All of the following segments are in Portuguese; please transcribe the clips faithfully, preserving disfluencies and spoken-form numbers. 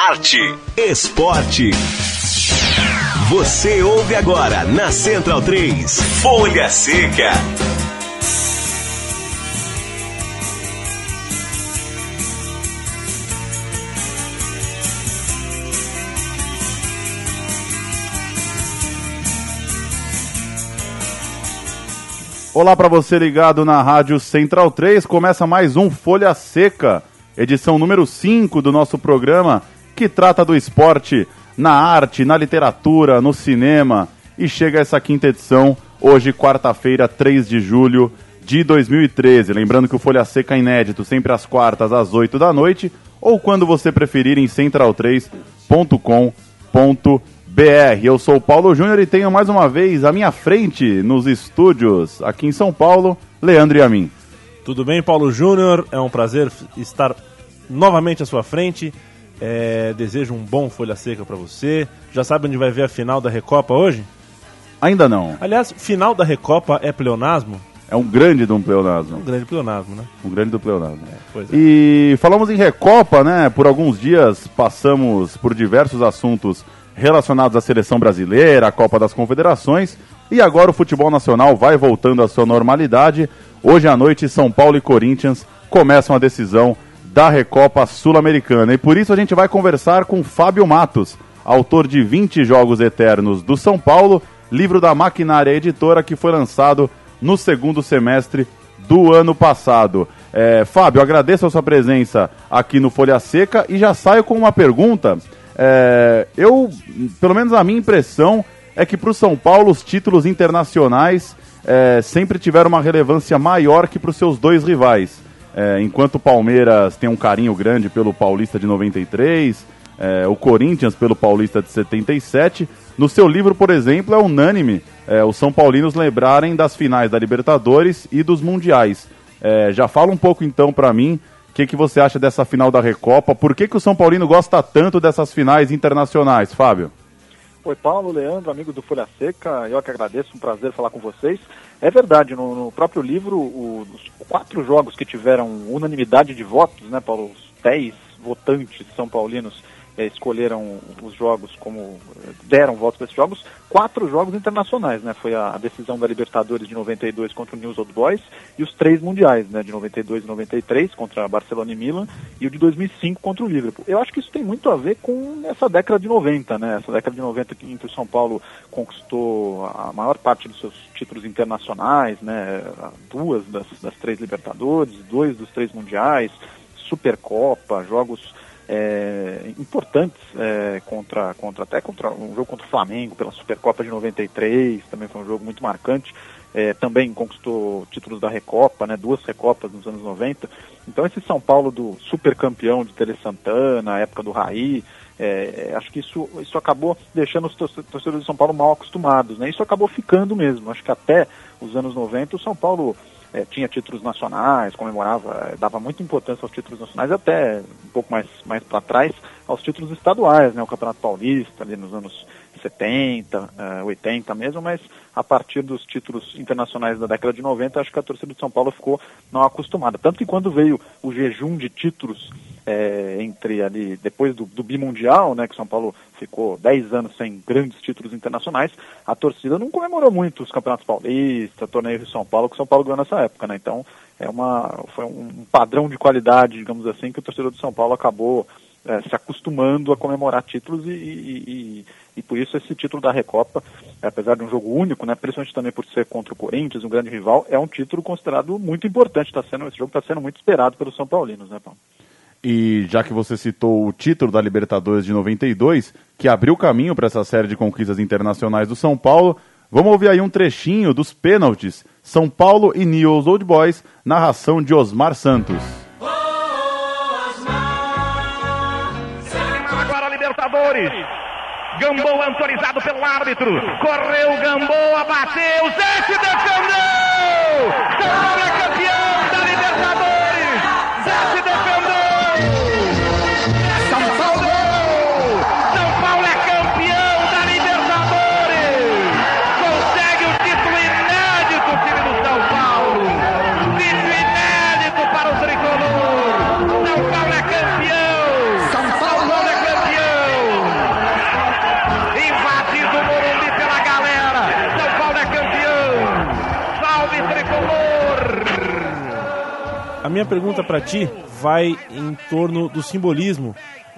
arte, esporte. Você ouve agora na Central três, Folha Seca. Olá para você ligado na Rádio Central três, começa mais um Folha Seca, edição número cinco do nosso programa, que trata do esporte na arte, na literatura, no cinema, e chega essa quinta edição, hoje quarta-feira, três de julho de dois mil e treze. Lembrando que o Folha Seca é inédito, sempre às quartas, às oito da noite, ou quando você preferir em central três ponto com ponto br. Eu sou o Paulo Júnior e tenho mais uma vez à minha frente, nos estúdios, aqui em São Paulo, Leandro e a mim. Tudo bem, Paulo Júnior? É um prazer estar novamente à sua frente. É, desejo um bom Folha Seca para você. Já sabe onde vai ver a final da Recopa hoje? Ainda não. Aliás, final da Recopa é pleonasmo? É um grande de um pleonasmo. Um grande pleonasmo, né? Um grande do pleonasmo. É, pois é. E falamos em Recopa, né? Por alguns dias passamos por diversos assuntos relacionados à seleção brasileira, à Copa das Confederações, e agora o futebol nacional vai voltando à sua normalidade. Hoje à noite, São Paulo e Corinthians começam a decisão da Recopa Sul-Americana, e por isso a gente vai conversar com Fábio Matos, autor de vinte Jogos Eternos do São Paulo, livro da Maquinária Editora, que foi lançado no segundo semestre do ano passado. É, Fábio, agradeço a sua presença aqui no Folha Seca e já saio com uma pergunta. É, eu, pelo menos a minha impressão é que para o São Paulo os títulos internacionais é, sempre tiveram uma relevância maior que para os seus dois rivais. É, enquanto o Palmeiras tem um carinho grande pelo Paulista de noventa e três, é, o Corinthians pelo Paulista de setenta e sete, no seu livro, por exemplo, é unânime é, os São Paulinos lembrarem das finais da Libertadores e dos Mundiais. É, já fala um pouco então para mim, o que, que você acha dessa final da Recopa? Por que, que o São Paulino gosta tanto dessas finais internacionais, Fábio? Oi, Paulo, Leandro, amigo do Folha Seca, eu que agradeço, um prazer falar com vocês. É verdade, no, no próprio livro, o, os quatro jogos que tiveram unanimidade de votos, né, Paulo, os dez votantes são paulinos é, escolheram os jogos como, deram votos para esses jogos, quatro jogos internacionais, né, foi a, a decisão da Libertadores de noventa e dois contra o News Old Boys e os três mundiais, né, de noventa e dois e noventa e três contra Barcelona e Milan e o de dois mil e cinco contra o Liverpool. Eu acho que isso tem muito a ver com essa década de noventa, né, essa década de noventa em que o São Paulo conquistou a maior parte dos seus títulos internacionais, né, duas das, das três Libertadores, dois dos três mundiais, Supercopa, jogos É, importantes é, contra, contra até contra um jogo contra o Flamengo pela Supercopa de noventa e três, também foi um jogo muito marcante, é, também conquistou títulos da Recopa, né, duas Recopas nos anos noventa, então esse São Paulo do supercampeão de Tele Santana, época do Raí, é, acho que isso, isso acabou deixando os torcedores de São Paulo mal acostumados, né, isso acabou ficando mesmo, acho que até os anos noventa o São Paulo É, tinha títulos nacionais, comemorava, dava muita importância aos títulos nacionais, até um pouco mais, mais para trás, aos títulos estaduais, né, o Campeonato Paulista, ali nos anos setenta, uh, oitenta mesmo, mas a partir dos títulos internacionais da década de noventa, acho que a torcida de São Paulo ficou não acostumada. Tanto que quando veio o jejum de títulos é, entre ali, depois do, do bimundial, né, que São Paulo ficou dez anos sem grandes títulos internacionais, a torcida não comemorou muito os campeonatos paulistas, torneio de São Paulo, que São Paulo ganhou nessa época, né? Então, é uma, foi um padrão de qualidade, digamos assim, que o torcedor de São Paulo acabou é, se acostumando a comemorar títulos e, e, e, e por isso esse título da Recopa, apesar de um jogo único, né, principalmente também por ser contra o Corinthians, um grande rival, é um título considerado muito importante, tá sendo, esse jogo está sendo muito esperado pelos São Paulinos, né, Paulo? E já que você citou o título da Libertadores de noventa e dois, que abriu caminho para essa série de conquistas internacionais do São Paulo, vamos ouvir aí um trechinho dos pênaltis São Paulo e News Old Boys, narração de Osmar Santos. Agora a Libertadores. Gamboa autorizado pelo árbitro. Correu Gamboa, bateu, Zé se defendeu! São Paulo é campeão da Libertadores! Zé se defendeu! São Paulo! São Paulo é campeão da Libertadores! Consegue o título inédito, time do São Paulo! Título inédito para o tricolor! São Paulo é campeão! São Paulo é campeão! minha pergunta para ti vai em torno do simbolismo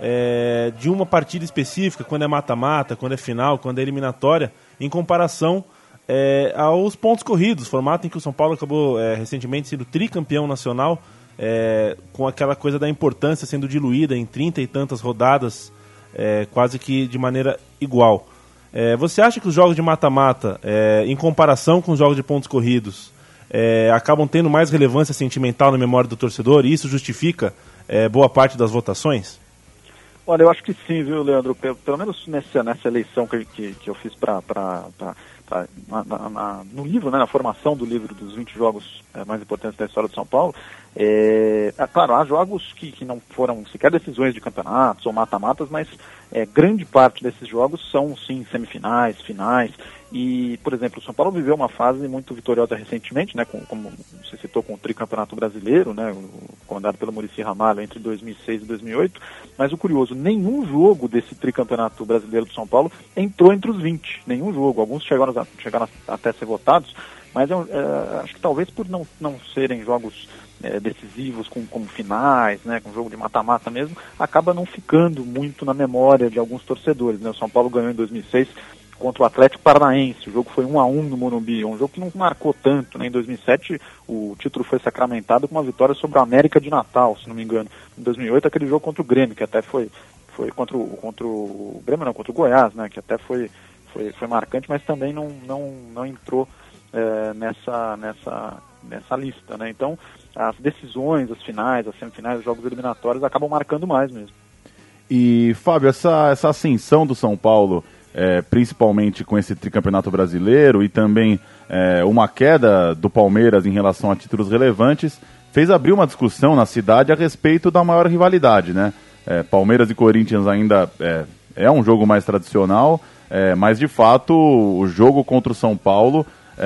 é, de uma partida específica, quando é mata-mata, quando é final, quando é eliminatória, em comparação é, aos pontos corridos, formato em que o São Paulo acabou é, recentemente sendo tricampeão nacional, é, com aquela coisa da importância sendo diluída em trinta e tantas rodadas, é, quase que de maneira igual. É, você acha que os jogos de mata-mata, é, em comparação com os jogos de pontos corridos, é, acabam tendo mais relevância sentimental na memória do torcedor e isso justifica é, boa parte das votações? Olha, eu acho que sim, viu, Leandro? Pelo, pelo menos nessa, nessa eleição que, que, que eu fiz pra, pra, pra, pra, na, na, na, no livro, né, na formação do livro dos vinte jogos é, mais importantes da história do São Paulo, é, é claro, há jogos que, que não foram sequer decisões de campeonatos ou mata-matas, mas é, grande parte desses jogos são, sim, semifinais, finais. E, por exemplo, o São Paulo viveu uma fase muito vitoriosa recentemente, né, com, como você citou, com o tricampeonato brasileiro, né, comandado pelo Muricy Ramalho entre dois mil e seis e dois mil e oito, mas o curioso, nenhum jogo desse tricampeonato brasileiro do São Paulo entrou entre os vinte, nenhum jogo, alguns chegaram, a, chegaram a, até a ser votados, mas é, é, acho que talvez por não, não serem jogos é, decisivos com, com finais, né, com jogo de mata-mata mesmo, acaba não ficando muito na memória de alguns torcedores, né, o São Paulo ganhou em dois mil e seis contra o Atlético Paranaense, o jogo foi um a um no Morumbi, um jogo que não marcou tanto, né? Em dois mil e sete o título foi sacramentado com uma vitória sobre o América de Natal, se não me engano. Em dois mil e oito aquele jogo contra o Grêmio, que até foi, foi contra, o, contra o Grêmio, não, contra o Goiás, né? Que até foi, foi, foi marcante, mas também não, não, não entrou é, nessa, nessa, nessa lista, né? Então, as decisões, as finais, as semifinais, os jogos eliminatórios acabam marcando mais mesmo. E, Fábio, essa, essa ascensão do São Paulo, É, principalmente com esse tricampeonato brasileiro e também é, uma queda do Palmeiras em relação a títulos relevantes, fez abrir uma discussão na cidade a respeito da maior rivalidade, né? É, Palmeiras e Corinthians ainda é, é um jogo mais tradicional, é, mas de fato o jogo contra o São Paulo,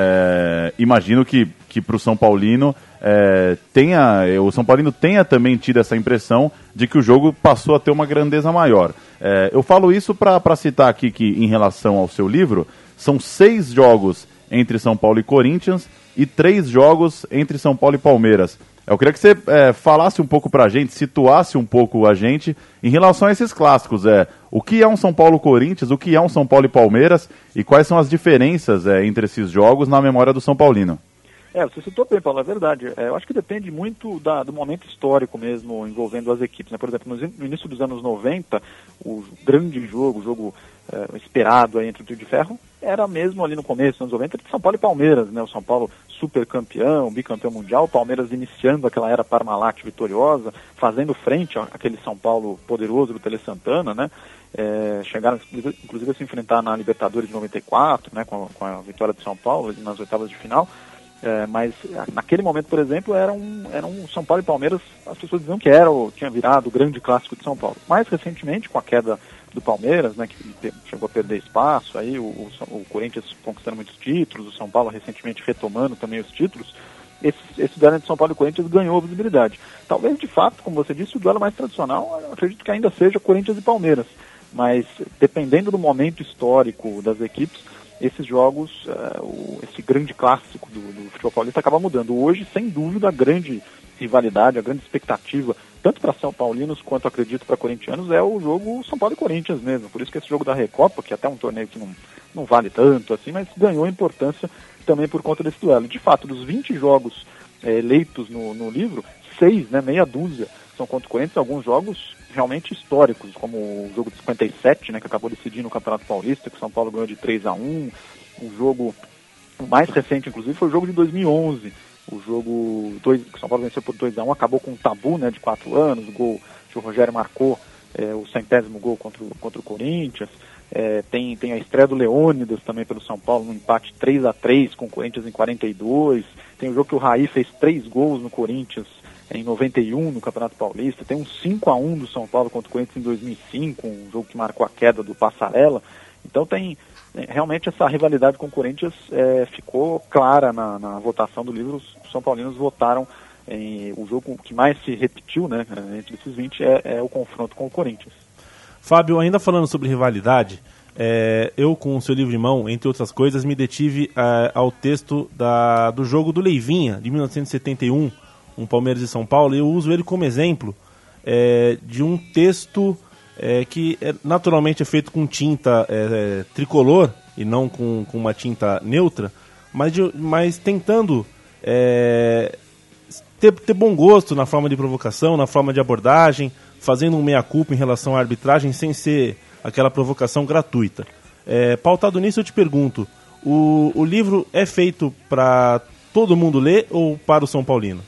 é, imagino que, que para o São Paulino é, tenha, o São Paulino tenha também tido essa impressão de que o jogo passou a ter uma grandeza maior. É, eu falo isso para citar aqui que, em relação ao seu livro, são seis jogos entre São Paulo e Corinthians e três jogos entre São Paulo e Palmeiras. Eu queria que você é, falasse um pouco para a gente, situasse um pouco a gente em relação a esses clássicos. É, o que é um São Paulo-Corinthians, o que é um São Paulo e Palmeiras e quais são as diferenças é, entre esses jogos na memória do São Paulino. É, você citou bem, Paulo, é verdade. É, eu acho que depende muito da, do momento histórico mesmo envolvendo as equipes, né? Por exemplo, no, no início dos anos noventa, o grande jogo, o jogo é, esperado aí entre o Trio de Ferro, era mesmo ali no começo dos anos noventa entre São Paulo e Palmeiras, né? O São Paulo super campeão, bicampeão mundial, o Palmeiras iniciando aquela era Parmalat vitoriosa, fazendo frente àquele São Paulo poderoso do Tele Santana, né? É, chegaram inclusive a se enfrentar na Libertadores de noventa e quatro, né? Com a, com a vitória de São Paulo nas oitavas de final. É, mas naquele momento, por exemplo, era um, era um São Paulo e Palmeiras, as pessoas diziam que era, ou tinha virado o grande clássico de São Paulo. Mais recentemente, com a queda do Palmeiras, né, que chegou a perder espaço, aí o, o, o Corinthians conquistando muitos títulos, o São Paulo recentemente retomando também os títulos, esse, esse duelo entre São Paulo e Corinthians ganhou visibilidade. Talvez, de fato, como você disse, o duelo mais tradicional, eu acredito que ainda seja Corinthians e Palmeiras, mas dependendo do momento histórico das equipes, esses jogos, uh, o, esse grande clássico do, do futebol paulista acaba mudando. Hoje, sem dúvida, a grande rivalidade, a grande expectativa, tanto para São Paulinos quanto, acredito, para corintianos, é o jogo São Paulo e Corinthians mesmo. Por isso que esse jogo da Recopa, que é até um torneio que não, não vale tanto assim, mas ganhou importância também por conta desse duelo. De fato, dos vinte jogos é, eleitos no, no livro, seis, né, meia dúzia, são contra o Corinthians, alguns jogos realmente históricos, como o jogo de cinquenta e sete, né, que acabou decidindo o Campeonato Paulista, que o São Paulo ganhou de três a um, o jogo o mais recente, inclusive, foi o jogo de dois mil e onze, o jogo dois, que o São Paulo venceu por dois a um, acabou com um tabu, né, de quatro anos, o gol que o Rogério marcou, é, o centésimo gol contra o, contra o Corinthians, é, tem, tem a estreia do Leônidas também pelo São Paulo, no empate três a três com o Corinthians em quarenta e dois, tem o jogo que o Raí fez três gols no Corinthians em noventa e um no Campeonato Paulista, tem um cinco a um do São Paulo contra o Corinthians em dois mil e cinco, um jogo que marcou a queda do Passarella. Então tem realmente essa rivalidade com o Corinthians é, ficou clara na, na votação do livro. Os São Paulinos votaram em, o jogo que mais se repetiu, né, entre esses vinte é, é o confronto com o Corinthians. Fábio, ainda falando sobre rivalidade, é, eu com o seu livro em mão, entre outras coisas, me detive é, ao texto da, do jogo do Leivinha, de mil novecentos e setenta e um, um Palmeiras e São Paulo, e eu uso ele como exemplo é, de um texto é, que é, naturalmente é feito com tinta é, é, tricolor e não com, com uma tinta neutra, mas, de, mas tentando é, ter, ter bom gosto na forma de provocação, na forma de abordagem, fazendo um meia-culpa em relação à arbitragem sem ser aquela provocação gratuita. É, pautado nisso, eu te pergunto, o, o livro é feito para todo mundo ler ou para o São Paulino?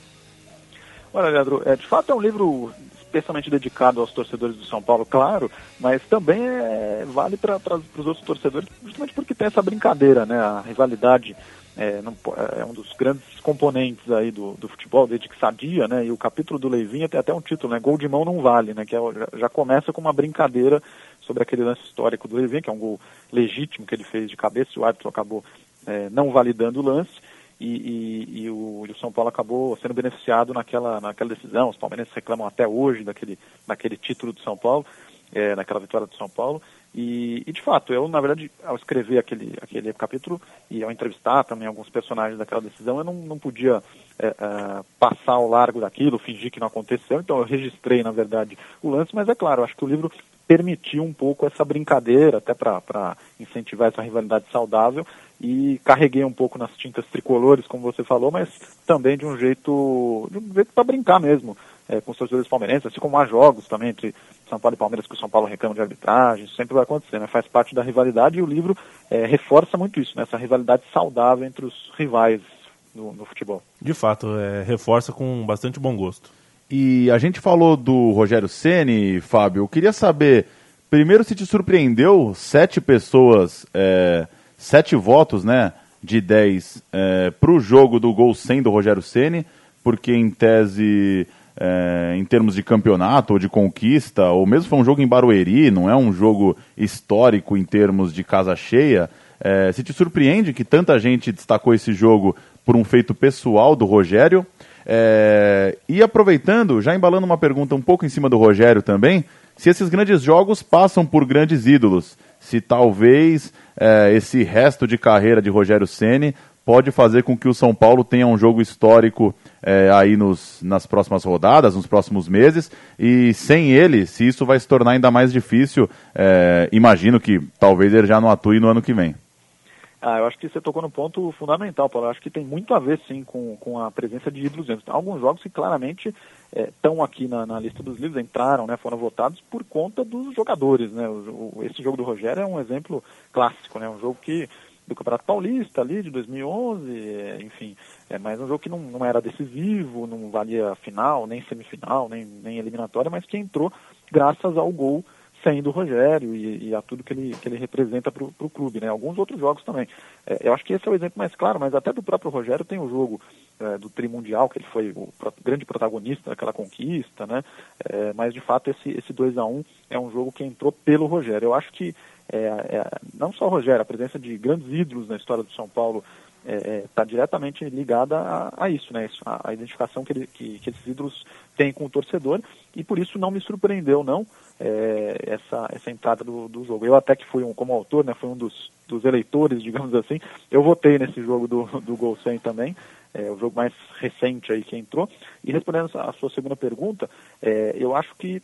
Olha, Leandro, é, de fato é um livro especialmente dedicado aos torcedores do São Paulo, claro, mas também é, vale para os outros torcedores, justamente porque tem essa brincadeira, né? A rivalidade é, não, é um dos grandes componentes aí do, do futebol, desde que sadia, né? E o capítulo do Leivinha tem até um título, né? Gol de mão não vale, né? Que é, já, já começa com uma brincadeira sobre aquele lance histórico do Leivinha, que é um gol legítimo que ele fez de cabeça, e o árbitro acabou é, não validando o lance. E, e, e, o, e o São Paulo acabou sendo beneficiado naquela, naquela decisão. Os palmeirenses reclamam até hoje daquele, daquele título do São Paulo, é, naquela vitória do São Paulo. E, e de fato, eu na verdade, ao escrever aquele, aquele capítulo e ao entrevistar também alguns personagens daquela decisão, eu não, não podia é, é, passar ao largo daquilo, fingir que não aconteceu. Então eu registrei, na verdade, o lance, mas é claro, acho que o livro permitiu um pouco essa brincadeira, até para incentivar essa rivalidade saudável, e carreguei um pouco nas tintas tricolores, como você falou, mas também de um jeito, de um jeito para brincar mesmo, é, com os torcedores palmeirenses, assim como há jogos também entre São Paulo e Palmeiras que o São Paulo reclama de arbitragem, isso sempre vai acontecer, né? Faz parte da rivalidade, e o livro é, reforça muito isso, né? Essa rivalidade saudável entre os rivais no, no futebol. De fato, é, reforça com bastante bom gosto. E a gente falou do Rogério Ceni, Fábio, eu queria saber, primeiro, se te surpreendeu sete pessoas, é, sete votos, né, de dez é, para o jogo do gol cem do Rogério Ceni, porque em tese, é, em termos de campeonato ou de conquista, ou mesmo foi um jogo em Barueri, não é um jogo histórico em termos de casa cheia, é, se te surpreende que tanta gente destacou esse jogo por um feito pessoal do Rogério. É, e aproveitando, já embalando uma pergunta um pouco em cima do Rogério também, se esses grandes jogos passam por grandes ídolos, se talvez é, esse resto de carreira de Rogério Ceni pode fazer com que o São Paulo tenha um jogo histórico é, aí nos, nas próximas rodadas, nos próximos meses, e sem ele, se isso vai se tornar ainda mais difícil, é, imagino que talvez ele já não atue no ano que vem. Ah, eu acho que você tocou no ponto fundamental, Paulo. Eu acho que tem muito a ver, sim, com, com a presença de ídolos. Tem alguns jogos que claramente estão é, aqui na, na lista dos livros, entraram, né, foram votados por conta dos jogadores, né? O, o, esse jogo do Rogério é um exemplo clássico, né? Um jogo que, do Campeonato Paulista, ali, de dois mil e onze, é, enfim, é mais um jogo que não, não era decisivo, não valia final, nem semifinal, nem, nem eliminatória, mas que entrou graças ao gol cem do Rogério e, e a tudo que ele, que ele representa para o clube, né? Alguns outros jogos também. É, eu acho que esse é o exemplo mais claro, mas até do próprio Rogério tem o jogo é, do Trimundial, que ele foi o pro, grande protagonista daquela conquista, né? É, mas de fato esse, esse dois a um é um jogo que entrou pelo Rogério. Eu acho que é, é, não só o Rogério, a presença de grandes ídolos na história do São Paulo está é, é, diretamente ligada a, a isso, né? Isso, a, a identificação que, ele, que, que esses ídolos têm com o torcedor, e por isso não me surpreendeu, não, é, essa, essa entrada do, do jogo. Eu até que fui, um, como autor, né, fui um dos, dos eleitores, digamos assim, eu votei nesse jogo do, do Gol cem também, é, o jogo mais recente aí que entrou. E respondendo a sua segunda pergunta, é, eu acho que,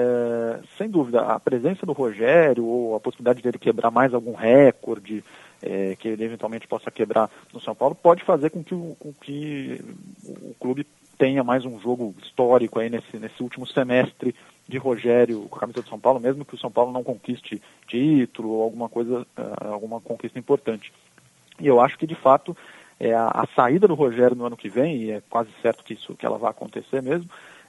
é, sem dúvida, a presença do Rogério, ou a possibilidade dele quebrar mais algum recorde, É, que ele eventualmente possa quebrar no São Paulo, pode fazer com que o, com que o clube tenha mais um jogo histórico aí nesse, nesse último semestre de Rogério com a camisa do São Paulo, mesmo que o São Paulo não conquiste título ou alguma coisa, alguma conquista importante. E eu acho que, de fato, é, a, a saída do Rogério no ano que vem, e é quase certo que, isso, que ela vai acontecer mesmo,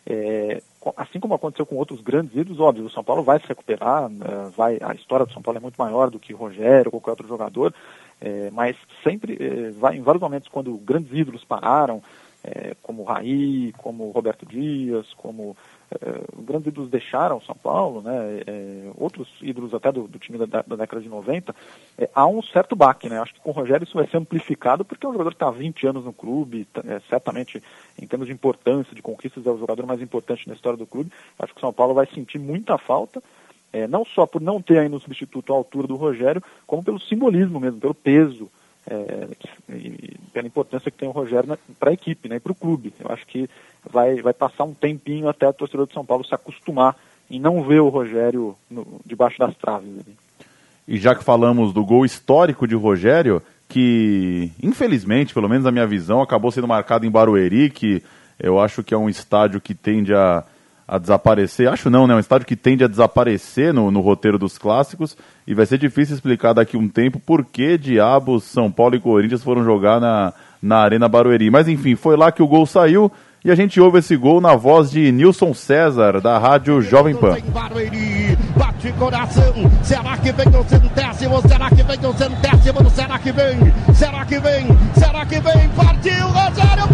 é, assim como aconteceu com outros grandes ídolos, óbvio, o São Paulo vai se recuperar, vai, a história do São Paulo é muito maior do que o Rogério ou qualquer outro jogador, é, mas sempre, é, vai, em vários momentos, quando grandes ídolos pararam, é, como o Raí, como o Roberto Dias, como é, grandes ídolos deixaram o São Paulo, né, é, outros ídolos até do, do time da, da década de noventa, é, há um certo baque, né? Acho que com o Rogério isso vai ser amplificado, porque é um jogador que está há vinte anos no clube, é, certamente, em termos de importância, de conquistas, é o jogador mais importante na história do clube. Acho que o São Paulo vai sentir muita falta, é, não só por não ter ainda um substituto à altura do Rogério, como pelo simbolismo mesmo, pelo peso é, e pela importância que tem o Rogério para a equipe, né, e para o clube. Eu acho que vai, vai passar um tempinho até o torcedor de São Paulo se acostumar em não ver o Rogério no, debaixo das traves. Ali. E já que falamos do gol histórico de Rogério, que infelizmente, pelo menos na minha visão, acabou sendo marcado em Barueri, que eu acho que é um estádio que tende a, a desaparecer, acho não, né, é um estádio que tende a desaparecer no, no roteiro dos clássicos, e vai ser difícil explicar daqui a um tempo por que diabos São Paulo e Corinthians foram jogar na, na Arena Barueri. Mas enfim, foi lá que o gol saiu, e a gente ouve esse gol na voz de Nilson César, da Rádio Jovem Pan. Bate coração, será que vem o centésimo? Será que vem o centésimo? Será que vem? Será que vem? Será que vem? Partiu, Rogério,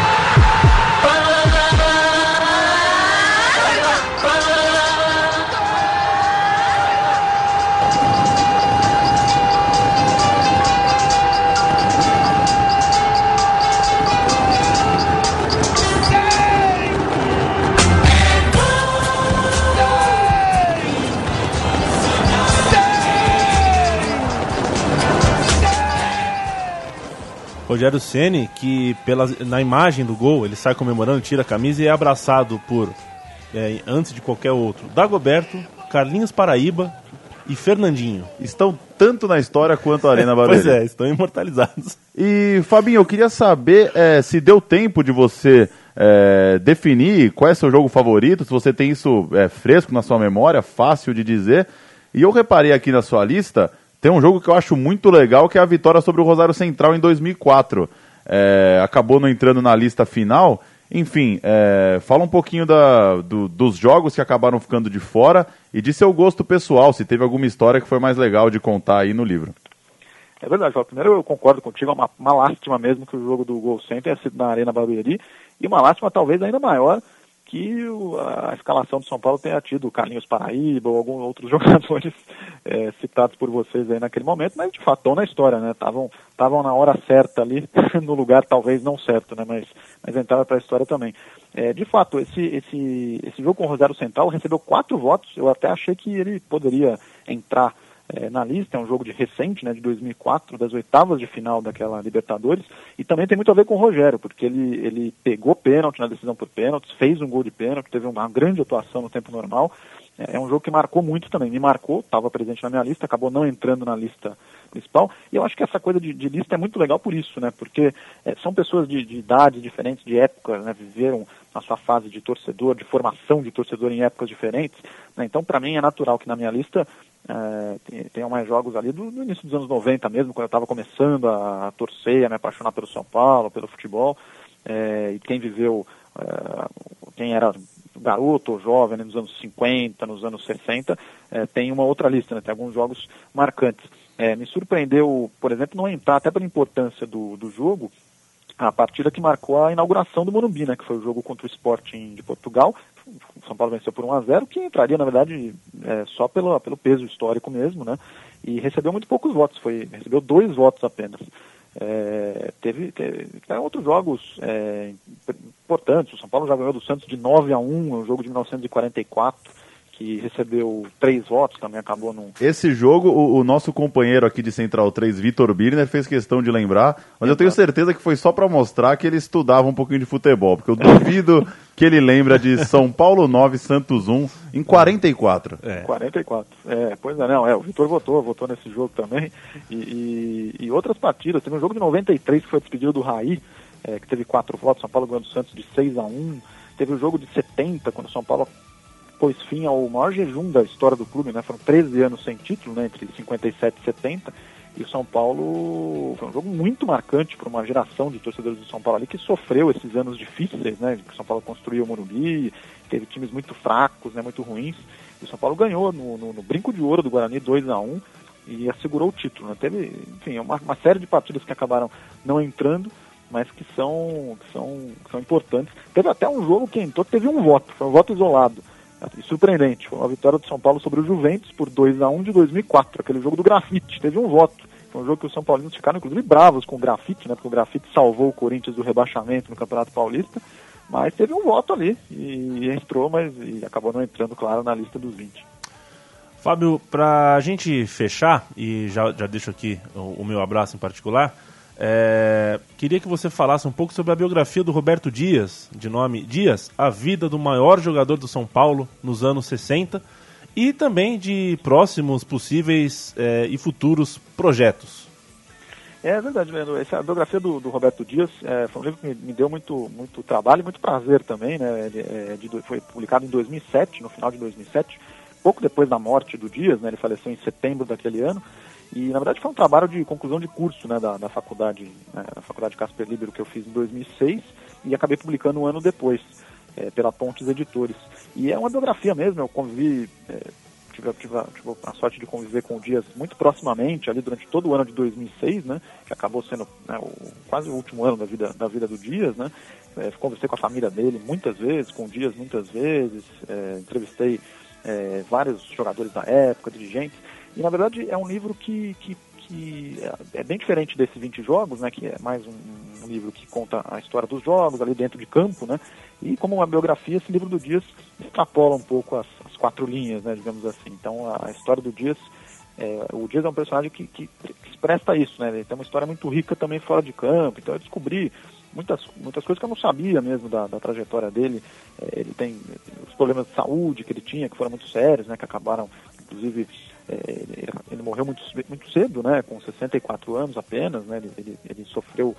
Rogério Ceni, que pela, na imagem do gol, ele sai comemorando, tira a camisa e é abraçado por, é, antes de qualquer outro, Dagoberto, Carlinhos Paraíba e Fernandinho. Estão tanto na história quanto a Arena Barueri. Pois é, estão imortalizados. E, Fabinho, eu queria saber é, se deu tempo de você é, definir qual é seu jogo favorito, se você tem isso é, fresco na sua memória, fácil de dizer. E eu reparei aqui na sua lista, tem um jogo que eu acho muito legal, que é a vitória sobre o Rosário Central em dois mil e quatro. É, acabou não entrando na lista final. Enfim, é, fala um pouquinho da, do, dos jogos que acabaram ficando de fora e de seu gosto pessoal, se teve alguma história que foi mais legal de contar aí no livro. É verdade, Paulo. Primeiro eu concordo contigo, é uma, uma lástima mesmo que o jogo do Gol Center tenha sido na Arena Barueri, e uma lástima talvez ainda maior que o, a escalação do São Paulo tenha tido o Carlinhos Paraíba ou alguns outros jogadores é, citados por vocês aí naquele momento, mas de fato estão na história, né? Estavam estavam na hora certa ali, no lugar talvez não certo, né? Mas, mas entraram para a história também. É, de fato, esse, esse, esse jogo com o Rosário Central recebeu quatro votos, eu até achei que ele poderia entrar É, na lista, é um jogo de recente, né, de dois mil e quatro, das oitavas de final daquela Libertadores, e também tem muito a ver com o Rogério, porque ele, ele pegou pênalti na decisão por pênaltis, fez um gol de pênalti, teve uma grande atuação no tempo normal, é, é um jogo que marcou muito também, me marcou, estava presente na minha lista, acabou não entrando na lista principal, e eu acho que essa coisa de, de lista é muito legal por isso, né, porque é, são pessoas de, de idades diferentes, de épocas, né, viveram a sua fase de torcedor, de formação de torcedor em épocas diferentes, né, então para mim é natural que na minha lista É, tem, tem mais jogos ali do, do início dos anos noventa mesmo, quando eu estava começando a, a torcer, a me apaixonar pelo São Paulo, pelo futebol, é, e quem viveu, é, quem era garoto ou jovem né, nos anos cinquenta, nos anos sessenta, é, tem uma outra lista, né, tem alguns jogos marcantes. É, me surpreendeu, por exemplo, não entrar, até pela importância do, do jogo, a partida que marcou a inauguração do Morumbi, né, que foi o jogo contra o Sporting de Portugal. O São Paulo venceu por um a zero, que entraria, na verdade, é, só pelo, pelo peso histórico mesmo, né? E recebeu muito poucos votos, foi, recebeu dois votos apenas. É, teve, teve outros jogos é, importantes, o São Paulo já ganhou do Santos de nove a um, um jogo de mil novecentos e quarenta e quatro, que recebeu três votos, também acabou num... Esse jogo, o, o nosso companheiro aqui de Central três, Vitor Birner, fez questão de lembrar, mas Exato. Eu tenho certeza que foi só para mostrar que ele estudava um pouquinho de futebol, porque eu duvido que ele lembra de São Paulo nove, Santos um, em quarenta e quatro. É. quarenta e quatro, é, pois é, não, é, o Vitor votou, votou nesse jogo também, e, e, e outras partidas, teve um jogo de noventa e três que foi despedido do Raí, é, que teve quatro votos, São Paulo ganhou do Santos de seis a um, teve o jogo de setenta, quando o São Paulo pôs fim ao maior jejum da história do clube, né? Foram treze anos sem título, né? Entre cinquenta e sete e setenta, e o São Paulo foi um jogo muito marcante para uma geração de torcedores do São Paulo ali que sofreu esses anos difíceis, né? Que o São Paulo construiu o Morumbi, teve times muito fracos, né? Muito ruins, e o São Paulo ganhou no, no, no brinco de ouro do Guarani dois a um e assegurou o título, né? Teve, enfim, uma, uma série de partidas que acabaram não entrando, mas que são, que são, que são importantes. Teve até um jogo que entrou, teve um voto, foi um voto isolado. E surpreendente, foi uma vitória do São Paulo sobre o Juventus por dois a um de dois mil e quatro, aquele jogo do grafite, teve um voto, foi um jogo que os São Paulinos ficaram inclusive bravos com o grafite, né, porque o grafite salvou o Corinthians do rebaixamento no Campeonato Paulista, mas teve um voto ali, e entrou, mas e acabou não entrando, claro, na lista dos vinte. Fábio, para a gente fechar, e já, já deixo aqui o, o meu abraço em particular, é, queria que você falasse um pouco sobre a biografia do Roberto Dias, de nome Dias, a vida do maior jogador do São Paulo nos anos sessenta, e também de próximos possíveis é, e futuros projetos. É verdade, Leandro. Essa biografia do, do Roberto Dias é, foi um livro que me, me deu muito, muito trabalho e muito prazer também, né? Ele, é, de, foi publicado em dois mil e sete, no final de dois mil e sete, pouco depois da morte do Dias, né? Ele faleceu em setembro daquele ano, e na verdade foi um trabalho de conclusão de curso, né? da, da faculdade, né? da faculdade Casper Libero, que eu fiz em dois mil e seis, e acabei publicando um ano depois, é, pela Pontes Editores. E é uma biografia mesmo, eu convivi... É, Tive, tive, tive a sorte de conviver com o Dias muito proximamente, ali durante todo o ano de dois mil e seis, né, que acabou sendo, né, o, quase o último ano da vida, da vida do Dias, né, é, conversei com a família dele muitas vezes, com o Dias muitas vezes, é, entrevistei é, vários jogadores da época, dirigentes, e na verdade é um livro que, que, que é bem diferente desse vinte jogos, né, que é mais um, um livro que conta a história dos jogos ali dentro de campo, né, e como uma biografia, esse livro do Dias extrapola um pouco as, as quatro linhas, né, digamos assim. Então, a, a história do Dias, é, o Dias é um personagem que, que, que expressa isso, né, ele tem uma história muito rica também fora de campo, então eu descobri muitas, muitas coisas que eu não sabia mesmo da, da trajetória dele. É, ele tem os problemas de saúde que ele tinha, que foram muito sérios, né, que acabaram, inclusive, é, ele, ele morreu muito, muito cedo, né, com sessenta e quatro anos apenas, né, ele, ele, ele sofreu...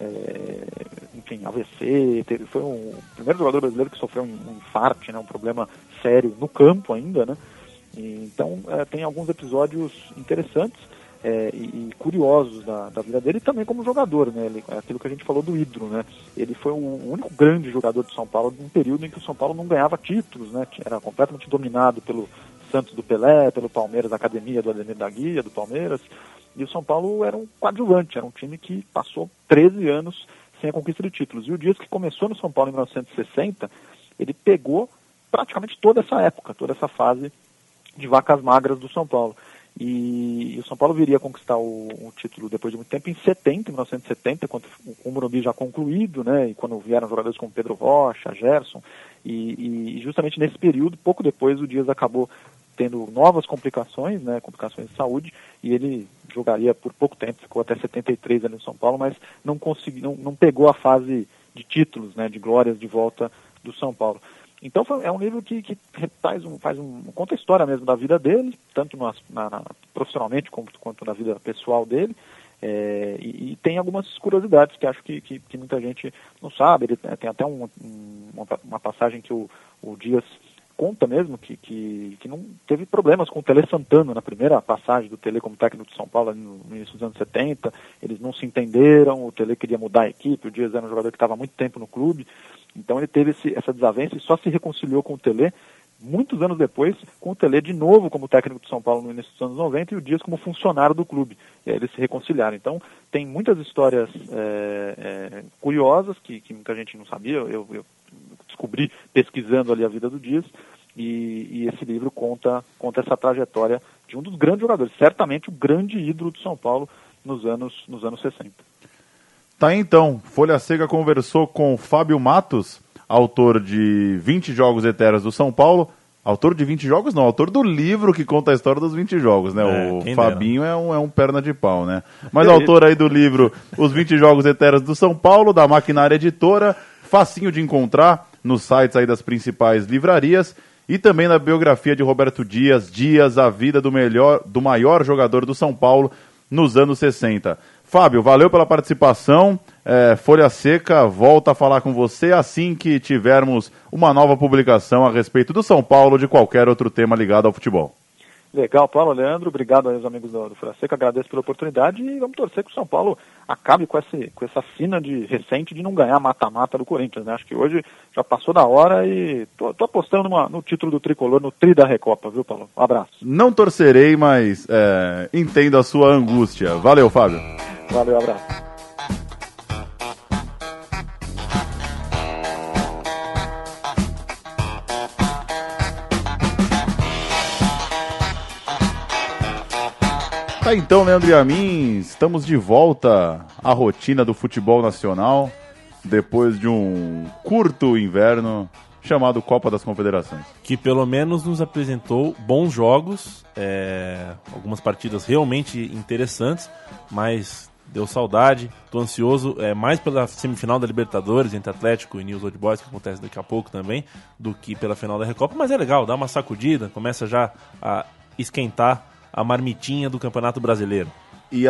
É, enfim, A V C, teve, foi um, o primeiro jogador brasileiro que sofreu um, um infarto, né, um problema sério no campo ainda, né, e, então é, tem alguns episódios interessantes é, e, e curiosos da, da vida dele, e também como jogador, né, ele, aquilo que a gente falou do ídolo, né, ele foi o único grande jogador de São Paulo num período em que o São Paulo não ganhava títulos, né, era completamente dominado pelo Santos do Pelé, pelo Palmeiras, a academia do Ademir da Guia, do Palmeiras. E o São Paulo era um coadjuvante, era um time que passou treze anos sem a conquista de títulos. E o Dias, que começou no São Paulo em mil novecentos e sessenta, ele pegou praticamente toda essa época, toda essa fase de vacas magras do São Paulo. E, e o São Paulo viria a conquistar o, o título depois de muito tempo, em setenta, em mil novecentos e setenta, quando o Morumbi já concluído, né, e quando vieram jogadores como Pedro Rocha, Gerson, e, e justamente nesse período, pouco depois, o Dias acabou tendo novas complicações, né, complicações de saúde, e ele jogaria por pouco tempo, ficou até setenta e três ali no São Paulo, mas não conseguiu, não, não pegou a fase de títulos, né, de glórias de volta do São Paulo. Então foi, é um livro que, que faz um, faz um, conta a história mesmo da vida dele, tanto na, na, profissionalmente como, quanto na vida pessoal dele, é, e, e tem algumas curiosidades que acho que, que, que muita gente não sabe. Ele tem até um, um, uma, uma passagem que o, o Dias conta mesmo que, que, que não teve problemas com o Tele Santana na primeira passagem do Tele como técnico de São Paulo no, no início dos anos setenta, eles não se entenderam, o Tele queria mudar a equipe, o Dias era um jogador que estava há muito tempo no clube, então ele teve esse, essa desavença e só se reconciliou com o Tele muitos anos depois, com o Tele de novo como técnico de São Paulo no início dos anos noventa e o Dias como funcionário do clube, e aí eles se reconciliaram. Então tem muitas histórias é, é, curiosas que, que muita gente não sabia, eu, eu descobri pesquisando ali a vida do Dias, e, e esse livro conta, conta essa trajetória de um dos grandes jogadores, certamente o grande ídolo do São Paulo nos anos, nos anos sessenta. Tá aí, então, Folha Seca conversou com Fábio Matos, autor de vinte Jogos Eternos do São Paulo, autor de vinte jogos não, autor do livro que conta a história dos vinte jogos, né? É, o Fabinho é um, é um perna de pau, né? Mas é autor aí do livro Os vinte Jogos Eternos do São Paulo, da Maquinária Editora, facinho de encontrar nos sites aí das principais livrarias, e também na biografia de Roberto Dias, Dias, a vida do, melhor, do maior jogador do São Paulo nos anos sessenta. Fábio, valeu pela participação, é, Folha Seca volta a falar com você assim que tivermos uma nova publicação a respeito do São Paulo ou de qualquer outro tema ligado ao futebol. Legal, Paulo, Leandro, obrigado aos amigos do, do Folha Seca, agradeço pela oportunidade e vamos torcer que o São Paulo acabe com, esse, com essa sina de, recente de não ganhar mata-mata do Corinthians, né? Acho que hoje já passou da hora e tô, tô apostando numa, no título do Tricolor, no tri da Recopa, viu, Paulo? Um abraço. Não torcerei, mas é, entendo a sua angústia. Valeu, Fábio. Valeu, abraço. Tá, então, Leandro e a mim, estamos de volta à rotina do futebol nacional, depois de um curto inverno chamado Copa das Confederações. Que pelo menos nos apresentou bons jogos, é, algumas partidas realmente interessantes, mas deu saudade, tô ansioso é, mais pela semifinal da Libertadores entre Atlético e News Old Boys, que acontece daqui a pouco também, do que pela final da Recopa, mas é legal, dá uma sacudida, começa já a esquentar a marmitinha do Campeonato Brasileiro. E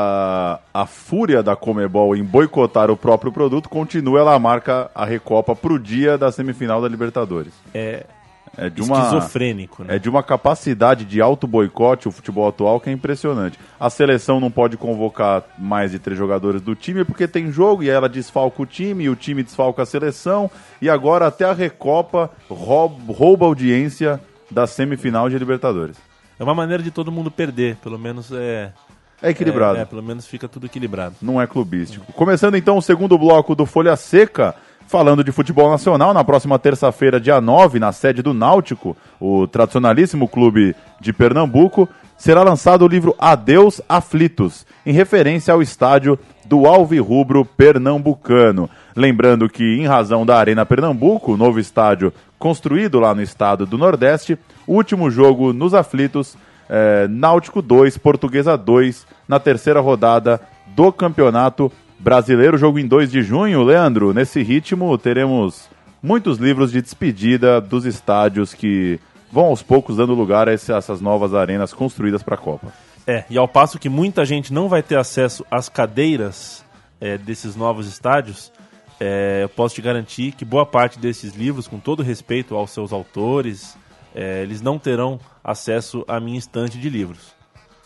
a, a fúria da Conmebol em boicotar o próprio produto continua, ela marca a Recopa pro dia da semifinal da Libertadores. É, é de uma, esquizofrênico, né? É de uma capacidade de auto-boicote o futebol atual que é impressionante. A seleção não pode convocar mais de três jogadores do time porque tem jogo e ela desfalca o time, e o time desfalca a seleção, e agora até a Recopa rouba, rouba a audiência da semifinal de Libertadores. É uma maneira de todo mundo perder, pelo menos é... É equilibrado. É, é, pelo menos fica tudo equilibrado. Não é clubístico. Começando então o segundo bloco do Folha Seca, falando de futebol nacional, na próxima terça-feira, dia nove, na sede do Náutico, o tradicionalíssimo clube de Pernambuco, será lançado o livro Adeus Aflitos, em referência ao estádio do Alvirrubro Pernambucano. Lembrando que, em razão da Arena Pernambuco, novo estádio construído lá no estado do Nordeste, o último jogo nos Aflitos, é, Náutico dois, Portuguesa dois, na terceira rodada do Campeonato Brasileiro, jogo em dois de junho. Leandro, nesse ritmo teremos muitos livros de despedida dos estádios que vão aos poucos dando lugar a essas novas arenas construídas para a Copa. É, e ao passo que muita gente não vai ter acesso às cadeiras é, desses novos estádios, é, eu posso te garantir que boa parte desses livros, com todo respeito aos seus autores, é, eles não terão acesso à minha estante de livros.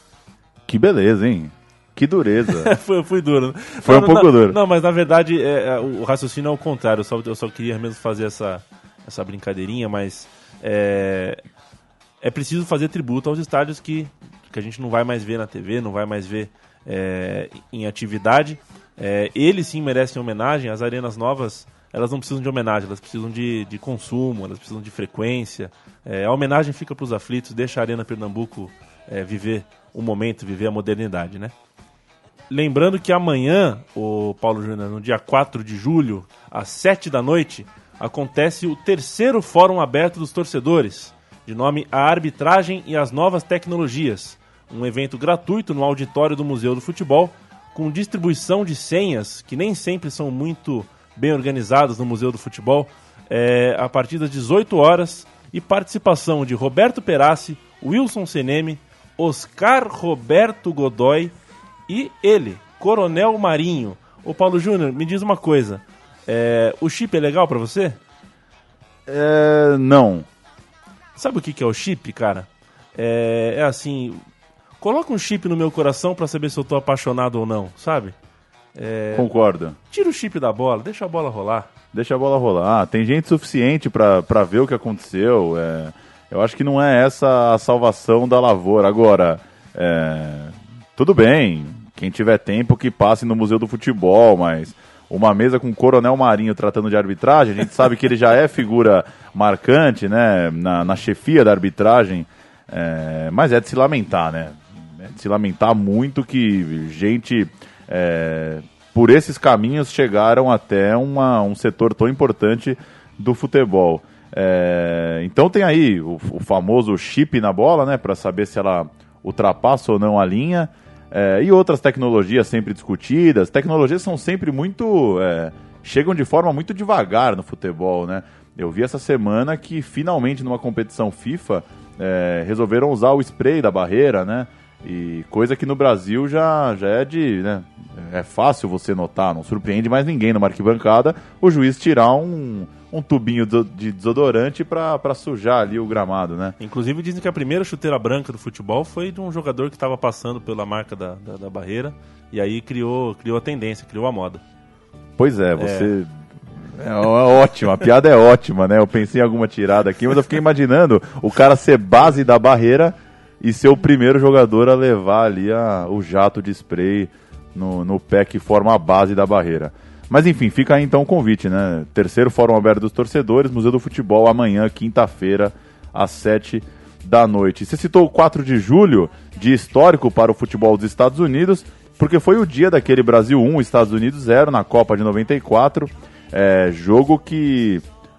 Que beleza, hein? Que dureza. foi, foi duro. Né? Foi não, um pouco não, duro. Não, mas na verdade é, é, o raciocínio é o contrário. Eu só, eu só queria mesmo fazer essa, essa brincadeirinha, mas é, é preciso fazer tributo aos estádios que, que a gente não vai mais ver na T V, não vai mais ver é, em atividade. É, eles sim merecem homenagem. As arenas novas, elas não precisam de homenagem, elas precisam de, de consumo, elas precisam de frequência. É, a homenagem fica para os aflitos, deixa a Arena Pernambuco é, viver o momento, viver a modernidade, né? Lembrando que amanhã, o Paulo Júnior, no dia quatro de julho, às sete da noite, acontece o terceiro Fórum Aberto dos Torcedores, de nome A Arbitragem e as Novas Tecnologias, um evento gratuito no auditório do Museu do Futebol, com distribuição de senhas, que nem sempre são muito bem organizadas no Museu do Futebol, é, a partir das dezoito horas, e participação de Roberto Perassi, Wilson Seneme, Oscar Roberto Godoy e ele, Coronel Marinho. Ô Paulo Júnior, me diz uma coisa, é, o chip é legal pra você? É, não. Sabe o que, que é o chip, cara? É, é assim, coloca um chip no meu coração pra saber se eu tô apaixonado ou não, sabe? É, Concordo. Tira o chip da bola, deixa a bola rolar. Deixa a bola rolar. Tem gente suficiente pra, pra ver o que aconteceu. É, eu acho que não é essa a salvação da lavoura. Agora, é, tudo bem, quem tiver tempo que passe no Museu do Futebol, mas uma mesa com o Coronel Marinho tratando de arbitragem, a gente sabe que ele já é figura marcante, né, na, na chefia da arbitragem, é, mas é de se lamentar, né? É de se lamentar muito que gente... É, por esses caminhos chegaram até uma, um setor tão importante do futebol. É, então tem aí o, o famoso chip na bola, né, para saber se ela ultrapassa ou não a linha, é, e outras tecnologias sempre discutidas. Tecnologias são sempre muito... É, chegam de forma muito devagar no futebol, né? Eu vi essa semana que finalmente numa competição FIFA é, resolveram usar o spray da barreira, né? E coisa que no Brasil já, já é de... Né, é fácil você notar, não surpreende mais ninguém numa arquibancada o juiz tirar um, um tubinho de desodorante para sujar ali o gramado, né? Inclusive dizem que a primeira chuteira branca do futebol foi de um jogador que estava passando pela marca da, da, da barreira e aí criou, criou a tendência, criou a moda. Pois é, você... É, é ótima, a piada é ótima, né? Eu pensei em alguma tirada aqui, mas eu fiquei imaginando o cara ser base da barreira e ser o primeiro jogador a levar ali a, o jato de spray no, no pé que forma a base da barreira. Mas enfim, fica aí então o convite, né? Terceiro Fórum Aberto dos Torcedores, Museu do Futebol, amanhã, quinta-feira, às sete da noite. Você citou o quatro de julho, dia histórico para o futebol dos Estados Unidos, porque foi o dia daquele Brasil um, Estados Unidos zero, na Copa de noventa e quatro, é, jogo que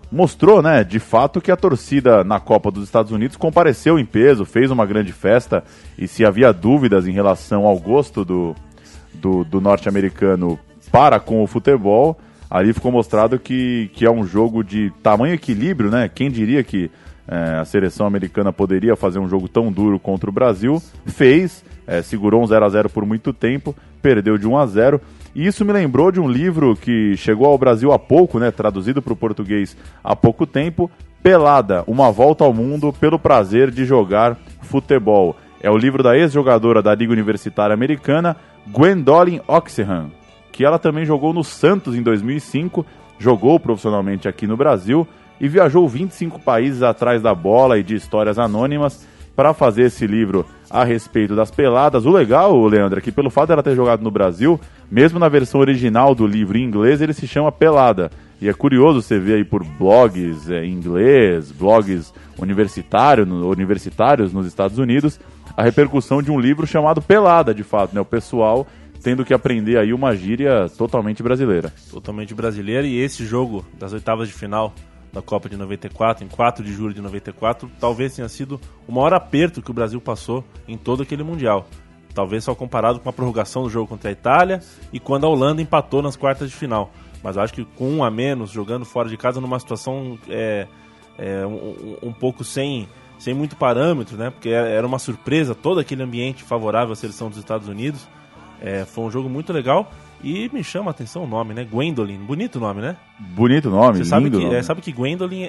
mostrou, né, de fato que a torcida na Copa dos Estados Unidos compareceu em peso, fez uma grande festa, e se havia dúvidas em relação ao gosto do, do, do norte-americano para com o futebol, ali ficou mostrado que, que é um jogo de tamanho equilíbrio, né? Quem diria que é, a seleção americana poderia fazer um jogo tão duro contra o Brasil? Fez, é, segurou um zero a zero por muito tempo, perdeu de um a zero. E isso me lembrou de um livro que chegou ao Brasil há pouco, né, traduzido para o português há pouco tempo, Pelada, uma volta ao mundo pelo prazer de jogar futebol. É o livro da ex-jogadora da Liga Universitária Americana, Gwendolyn Oxenham, que ela também jogou no Santos em dois mil e cinco, jogou profissionalmente aqui no Brasil e viajou vinte e cinco países atrás da bola e de histórias anônimas para fazer esse livro a respeito das peladas. O legal, Leandro, é que pelo fato dela ter jogado no Brasil, mesmo na versão original do livro em inglês, ele se chama Pelada. E é curioso você ver aí por blogs é, em inglês, blogs universitário, no, universitários nos Estados Unidos, a repercussão de um livro chamado Pelada, de fato, né? O pessoal tendo que aprender aí uma gíria totalmente brasileira. Totalmente brasileira, e esse jogo das oitavas de final da Copa de noventa e quatro, em quatro de julho de noventa e quatro, talvez tenha sido o maior aperto que o Brasil passou em todo aquele Mundial. Talvez só comparado com a prorrogação do jogo contra a Itália e quando a Holanda empatou nas quartas de final. Mas eu acho que com um a menos, jogando fora de casa, numa situação é, é, um, um pouco sem, sem muito parâmetro, né? Porque era uma surpresa, todo aquele ambiente favorável à seleção dos Estados Unidos. É, foi um jogo muito legal. E me chama a atenção o nome, né? Gwendolyn. Bonito nome, né? Bonito nome, Você sabe lindo que, nome. é, sabe que Gwendolyn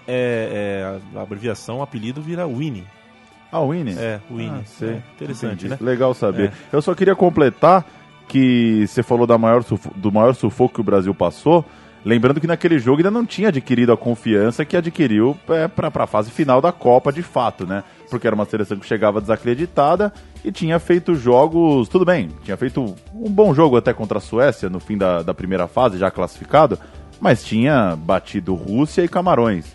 é, é a abreviação, o apelido vira Winnie. Ah, Winnie? É, Winnie. Ah, sei. É, interessante, Entendi. né? Legal saber. É. Eu só queria completar que você falou da maior sufo- do maior sufoco que o Brasil passou, lembrando que naquele jogo ainda não tinha adquirido a confiança que adquiriu é, para a fase final da Copa, de fato, né? Porque era uma seleção que chegava desacreditada e tinha feito jogos, tudo bem, tinha feito um bom jogo até contra a Suécia no fim da, da primeira fase, já classificado, mas tinha batido Rússia e Camarões.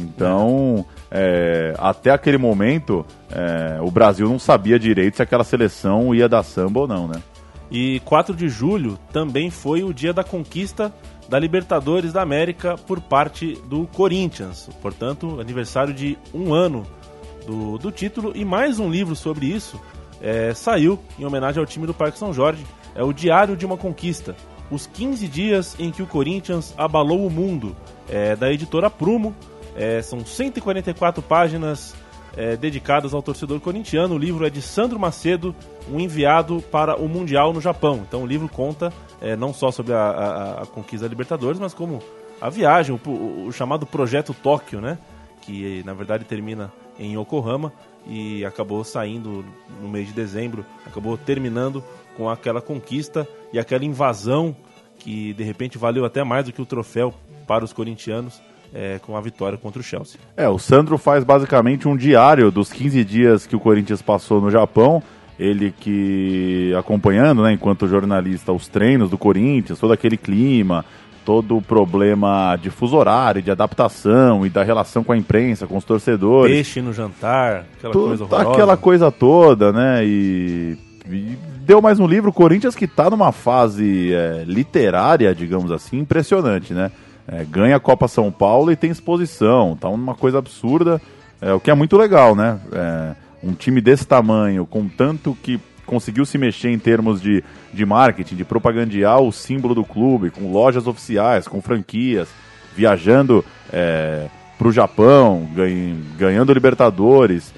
Então, é, até aquele momento, é, o Brasil não sabia direito se aquela seleção ia dar samba ou não, né? E quatro de julho também foi o dia da conquista da Libertadores da América por parte do Corinthians. Portanto, aniversário de um ano do, do título. E mais um livro sobre isso é, saiu em homenagem ao time do Parque São Jorge. É o Diário de uma Conquista. Os quinze dias em que o Corinthians abalou o mundo. É, da editora Prumo. É, são cento e quarenta e quatro páginas é, dedicadas ao torcedor corintiano. O livro é de Sandro Macedo, um enviado para o Mundial no Japão. Então o livro conta é, não só sobre a, a, a conquista da Libertadores, mas como a viagem, o, o, o chamado Projeto Tóquio, né? Que na verdade termina em Yokohama e acabou saindo no mês de dezembro, acabou terminando com aquela conquista e aquela invasão que de repente valeu até mais do que o troféu para os corintianos. É, com a vitória contra o Chelsea. É, o Sandro faz basicamente um diário dos quinze dias que o Corinthians passou no Japão. Ele que acompanhando, né, enquanto jornalista, os treinos do Corinthians, todo aquele clima, todo o problema de fuso horário, de adaptação e da relação com a imprensa, com os torcedores. Peixe no jantar, aquela Tudo, coisa horrorosa. Aquela coisa toda, né, e, e deu mais um livro. O Corinthians que está numa fase é, literária, digamos assim, impressionante, né? É, ganha a Copa São Paulo e tem exposição, tá uma coisa absurda, é, o que é muito legal, né? É, um time desse tamanho, com tanto que conseguiu se mexer em termos de, de marketing, de propagandear o símbolo do clube, com lojas oficiais, com franquias, viajando é, para o Japão, ganha, ganhando Libertadores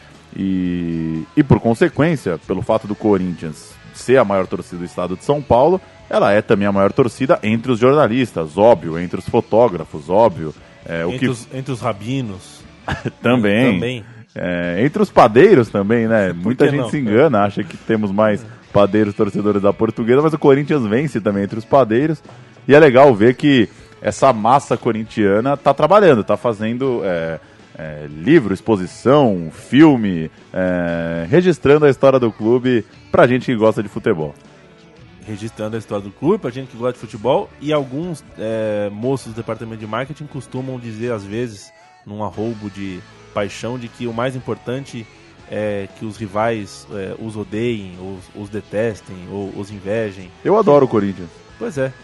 e, e, por consequência, pelo fato do Corinthians ser a maior torcida do estado de São Paulo, ela é também a maior torcida entre os jornalistas, óbvio, entre os fotógrafos, óbvio. É, o entre, que... os, entre os rabinos. também. também. É, entre os padeiros também, né? Por Muita que gente não? se engana, acha que temos mais padeiros torcedores da Portuguesa, mas o Corinthians vence também entre os padeiros. E é legal ver que essa massa corintiana tá trabalhando, tá fazendo é, é, livro, exposição, filme, é, registrando a história do clube pra gente que gosta de futebol. Registrando a história do clube, pra gente que gosta de futebol, e alguns é, moços do departamento de marketing costumam dizer, às vezes, num arroubo de paixão, de que o mais importante é que os rivais é, os odeiem, os, os detestem, ou os invejem. Eu adoro o Corinthians. Pois é.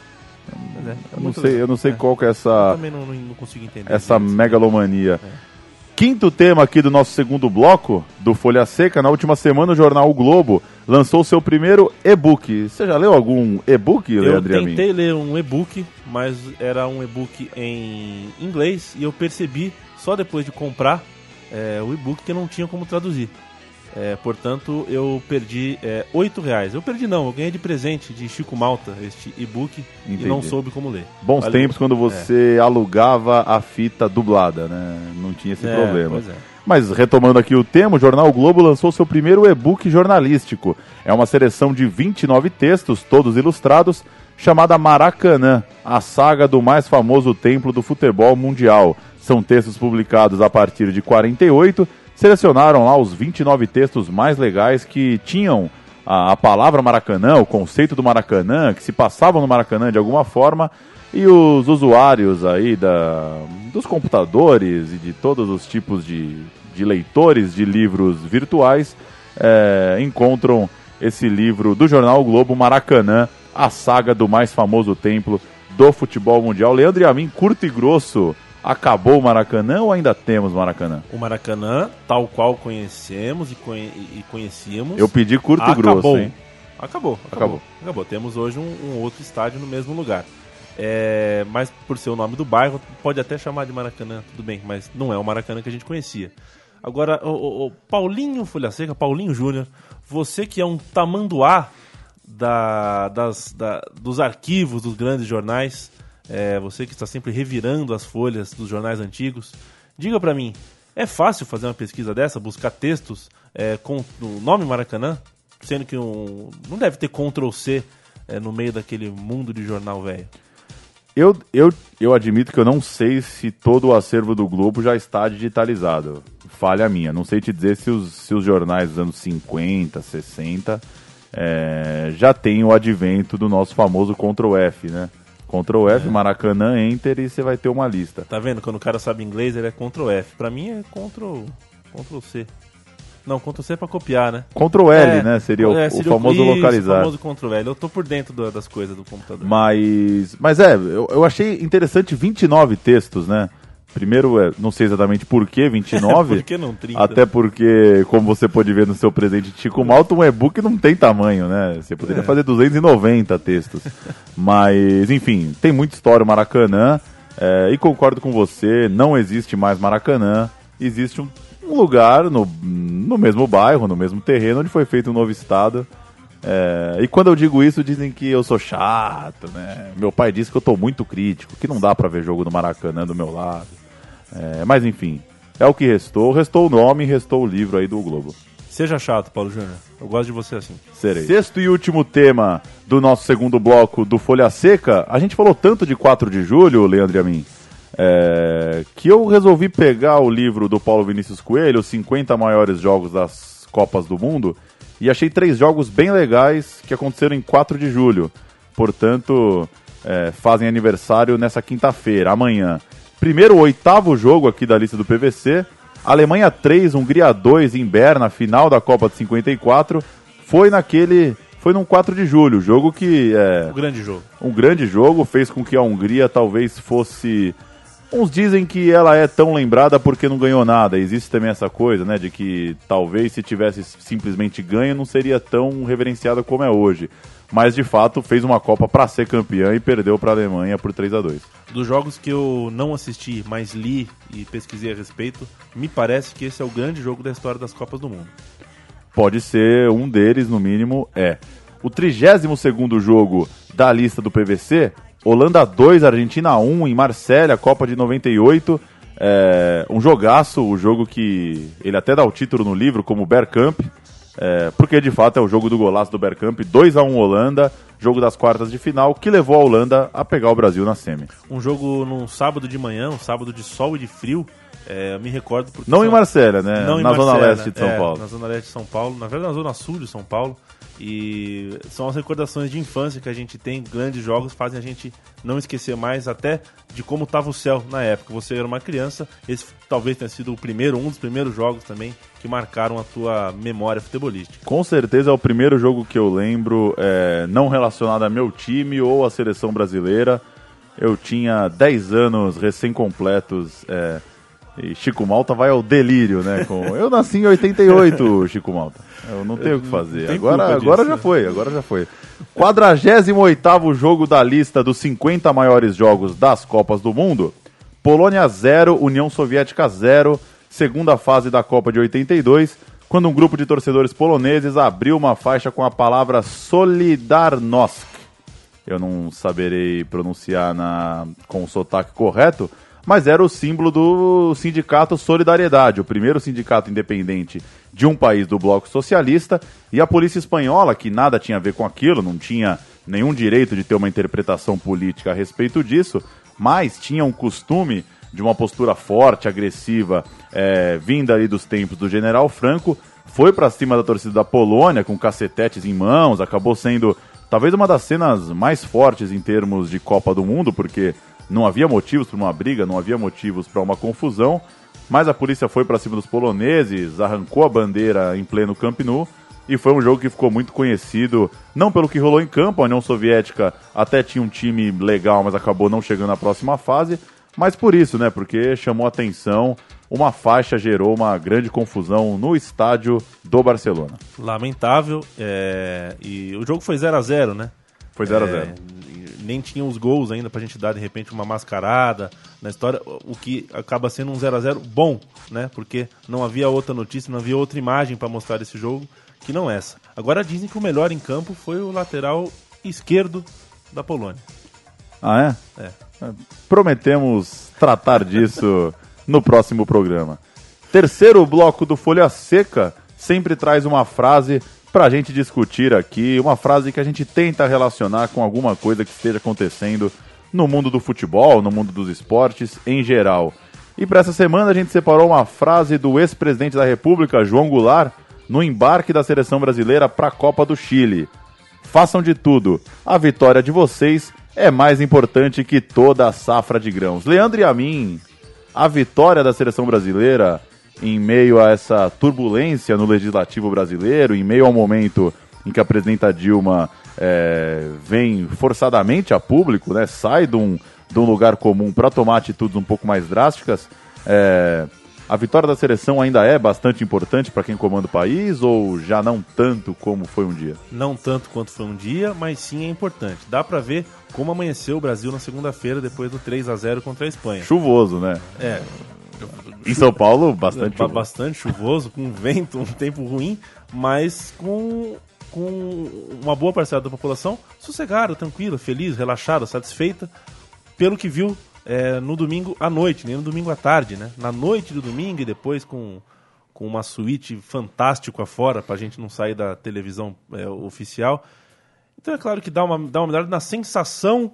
É, eu, não sei, eu não sei é. qual que é essa... Eu também não, não consigo entender. Essa isso. megalomania. É. Quinto tema aqui do nosso segundo bloco, do Folha Seca. Na última semana, o jornal O Globo lançou seu primeiro e-book. Você já leu algum e-book, Leandro? Eu tentei ler um e-book, mas era um e-book em inglês e eu percebi, só depois de comprar é, o e-book, que eu não tinha como traduzir. É, portanto, eu perdi é, oito reais. Eu perdi não, eu ganhei de presente de Chico Malta este e-book e não soube como ler. Bons Valeu. tempos quando você é. alugava a fita dublada, né? Não tinha esse é, problema. Pois é. Mas retomando aqui o tema, o jornal o Globo lançou seu primeiro e-book jornalístico. É uma seleção de vinte e nove textos, todos ilustrados, chamada Maracanã, a saga do mais famoso templo do futebol mundial. São textos publicados a partir de quarenta e oito. Selecionaram lá os vinte e nove textos mais legais que tinham a, a palavra Maracanã, o conceito do Maracanã, que se passavam no Maracanã de alguma forma, e os usuários aí da, dos computadores e de todos os tipos de, de leitores de livros virtuais é, encontram esse livro do jornal o Globo, Maracanã, a saga do mais famoso templo do futebol mundial. Leandro e a mim, curto e grosso, acabou o Maracanã ou ainda temos Maracanã? O Maracanã, tal qual conhecemos e, conhe e conhecíamos... Eu pedi curto acabou. e grosso, hein? Acabou, acabou. Acabou. acabou. Temos hoje um, um outro estádio no mesmo lugar. É, mas por ser o nome do bairro, pode até chamar de Maracanã, tudo bem, mas não é o Maracanã que a gente conhecia. Agora, o, o, o Paulinho Folha Seca, Paulinho Júnior, você que é um tamanduá da, das, da, dos arquivos dos grandes jornais... É, você que está sempre revirando as folhas dos jornais antigos, diga pra mim, é fácil fazer uma pesquisa dessa, buscar textos é, com o nome Maracanã, sendo que um, não deve ter control C é, no meio daquele mundo de jornal velho? Eu, eu, eu admito que eu não sei se todo o acervo do Globo já está digitalizado. Falha minha. Não sei te dizer se os, se os jornais dos anos cinquenta, sessenta é, já tem o advento do nosso famoso control F, né? control F, é. Maracanã, Enter e você vai ter uma lista. Tá vendo? Quando o cara sabe inglês, ele é control F. Pra mim é control, control C. Não, control C é pra copiar, né? control L, é, né? Seria, o, é, seria o famoso isso, localizar. O famoso control L. Eu tô por dentro do, das coisas do computador. Mas, mas é, eu, eu achei interessante vinte e nove textos, né? Primeiro, é, não sei exatamente por que vinte e nove. Por que não trinta? Até porque, como você pode ver no seu presente de Chico Malta, um e-book não tem tamanho, né? Você poderia é. fazer duzentos e noventa textos. Mas, enfim, tem muita história o Maracanã. É, e concordo com você, não existe mais Maracanã. Existe um, um lugar no, no mesmo bairro, no mesmo terreno, onde foi feito um novo estado. É, e quando eu digo isso, dizem que eu sou chato, né? Meu pai disse que eu tô muito crítico, que não dá pra ver jogo no Maracanã do meu lado. É, mas enfim, é o que restou. Restou o nome, restou o livro aí do Globo. Seja chato, Paulo Júnior. Eu gosto de você assim. Serei. Sexto e último tema do nosso segundo bloco do Folha Seca. A gente falou tanto de quatro de julho, Leandro e a mim, é, que eu resolvi pegar o livro do Paulo Vinícius Coelho, os cinquenta maiores jogos das Copas do Mundo, e achei três jogos bem legais que aconteceram em quatro de julho. Portanto, é, fazem aniversário nessa quinta-feira, amanhã. Primeiro, o oitavo jogo aqui da lista do P V C, Alemanha três, Hungria dois em Berna, final da Copa de cinquenta e quatro, foi naquele, foi num quatro de julho, jogo que é... Um grande jogo. Um grande jogo, fez com que a Hungria talvez fosse... Uns dizem que ela é tão lembrada porque não ganhou nada, existe também essa coisa, né, de que talvez se tivesse simplesmente ganho não seria tão reverenciada como é hoje. Mas de fato fez uma Copa para ser campeã e perdeu para a Alemanha por três a dois. Dos jogos que eu não assisti, mas li e pesquisei a respeito, me parece que esse é o grande jogo da história das Copas do Mundo. Pode ser um deles, no mínimo, é. O trigésimo segundo jogo da lista do P V C, Holanda dois, Argentina um, em Marsella, Copa de noventa e oito. É, um jogaço, o jogo que ele até dá o título no livro como Bergkamp. É, porque de fato é o jogo do golaço do Bergkamp, dois a um Holanda, jogo das quartas de final, que levou a Holanda a pegar o Brasil na semi. Um jogo num sábado de manhã, um sábado de sol e de frio, É, eu me recordo porque... Não são... em Marselha, né? Não na em Zona Marselha, Leste de São é, Paulo. Na Zona Leste de São Paulo, na verdade na Zona Sul de São Paulo. E são as recordações de infância que a gente tem, grandes jogos fazem a gente não esquecer mais até de como estava o céu na época. Você era uma criança, esse talvez tenha sido o primeiro, um dos primeiros jogos também que marcaram a tua memória futebolística. Com certeza é o primeiro jogo que eu lembro, é, não relacionado a meu time ou à seleção brasileira. Eu tinha dez anos recém-completos, é, e Chico Malta vai ao delírio, né? Com... Eu nasci em oitenta e oito, Chico Malta. Eu não tenho o que fazer. Agora, agora já foi, agora já foi. quadragésimo oitavo jogo da lista dos cinquenta maiores jogos das Copas do Mundo. Polônia zero, União Soviética zero, segunda fase da Copa de oitenta e dois, quando um grupo de torcedores poloneses abriu uma faixa com a palavra Solidarnosc. Eu não saberei pronunciar na, com o sotaque correto, mas era o símbolo do sindicato Solidariedade, o primeiro sindicato independente de um país do bloco socialista, e a polícia espanhola, que nada tinha a ver com aquilo, não tinha nenhum direito de ter uma interpretação política a respeito disso, mas tinha um costume de uma postura forte, agressiva, é, vinda ali dos tempos do General Franco, foi para cima da torcida da Polônia com cacetetes em mãos, acabou sendo talvez uma das cenas mais fortes em termos de Copa do Mundo, porque não havia motivos para uma briga, não havia motivos para uma confusão, mas a polícia foi para cima dos poloneses, arrancou a bandeira em pleno Camp Nou, e foi um jogo que ficou muito conhecido, não pelo que rolou em campo, a União Soviética até tinha um time legal, mas acabou não chegando à próxima fase, mas por isso, né, porque chamou atenção, uma faixa gerou uma grande confusão no estádio do Barcelona. Lamentável, é... e o jogo foi zero a zero, né? Foi zero a zero. É... Nem tinha os gols ainda pra gente dar, de repente, uma mascarada na história, o que acaba sendo um zero a zero bom, né? Porque não havia outra notícia, não havia outra imagem pra mostrar esse jogo que não essa. Agora dizem que o melhor em campo foi o lateral esquerdo da Polônia. Ah, é? É. Prometemos tratar disso no próximo programa. Terceiro bloco do Folha Seca sempre traz uma frase pra gente discutir aqui, uma frase que a gente tenta relacionar com alguma coisa que esteja acontecendo no mundo do futebol, no mundo dos esportes em geral. E para essa semana a gente separou uma frase do ex-presidente da República, João Goulart, no embarque da seleção brasileira para a Copa do Chile. Façam de tudo, a vitória de vocês é mais importante que toda a safra de grãos. Leandro e a mim, a vitória da seleção brasileira em meio a essa turbulência no legislativo brasileiro, em meio ao momento em que a presidenta Dilma é, vem forçadamente a público, né, sai de um, de um lugar comum para tomar atitudes um pouco mais drásticas, é, a vitória da seleção ainda é bastante importante para quem comanda o país ou já não tanto como foi um dia? Não tanto quanto foi um dia, mas sim é importante. Dá para ver como amanheceu o Brasil na segunda-feira depois do três a zero contra a Espanha. Chuvoso, né? É. Em São Paulo, bastante chuvoso. Bastante chuvoso, com vento, um tempo ruim, mas com, com uma boa parcela da população sossegada, tranquila, feliz, relaxada, satisfeita, pelo que viu é, no domingo à noite, nem no domingo à tarde, né? Na noite do domingo e depois com, com uma suíte fantástica afora, pra gente não sair da televisão é, oficial. Então é claro que dá uma, dá uma melhorada na sensação